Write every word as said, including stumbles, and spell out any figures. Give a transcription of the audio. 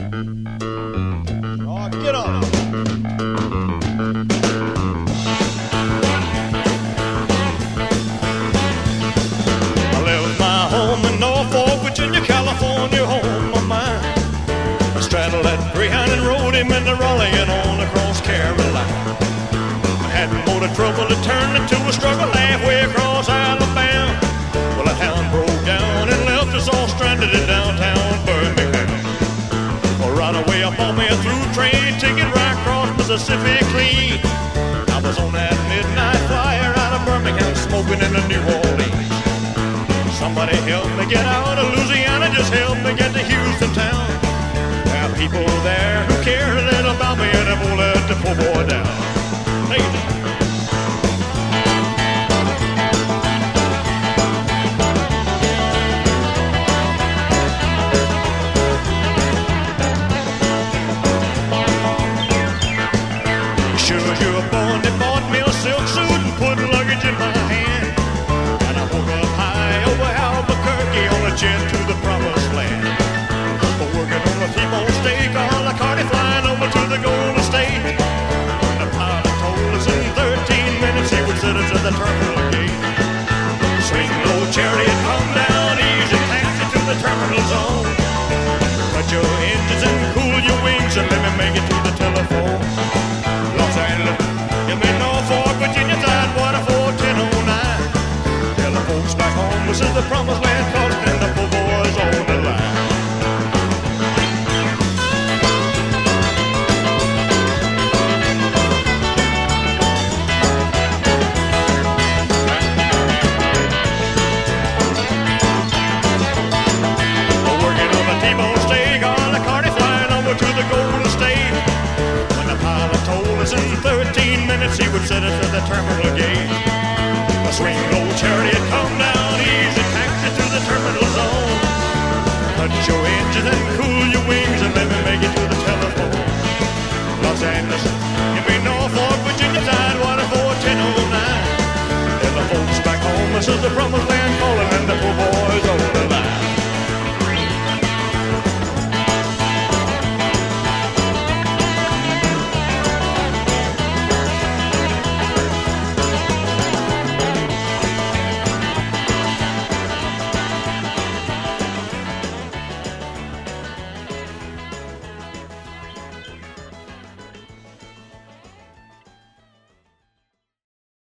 Oh, get on. I left my home in Norfolk, Virginia, California, home of mine. I straddled that Greyhound and rode him into Raleigh and on across Carolina. I had more trouble to turn into a struggle halfway across Alabama. Well, a hound broke down and left us all stranded in downtown Birmingham. Well, right away I bought me a through train ticket right across Mississippi clean. I was on that midnight flyer out of Birmingham smoking into New Orleans. Somebody help me get out of Louisiana, just help me get to Houston town. There are people there who care a little about me and they won't let the poor boy down. Hey. Sure as you're born, they bought me a silk suit and put luggage in my hand. And I woke up high over Albuquerque on a jet to the promised land. But working on a T-bone steak, on a Cardi flying over to the Golden State. The pilot told us in thirteen minutes he would set us at the terminal gate. Swing low chariot, come down easy, taxi to the terminal zone. Cut your engines and cool your wings and let me make it to the telephone. Los Angeles, you may Norfolk, Virginia, Tidewater, four ten oh nine. Tell the folks back home this is the promised land, cause then the poor boys on the line. Working on a T-bone steak, on a Cardi flying over to the Golden State. When the pilot told us in thirteen minutes he would set us to the terminal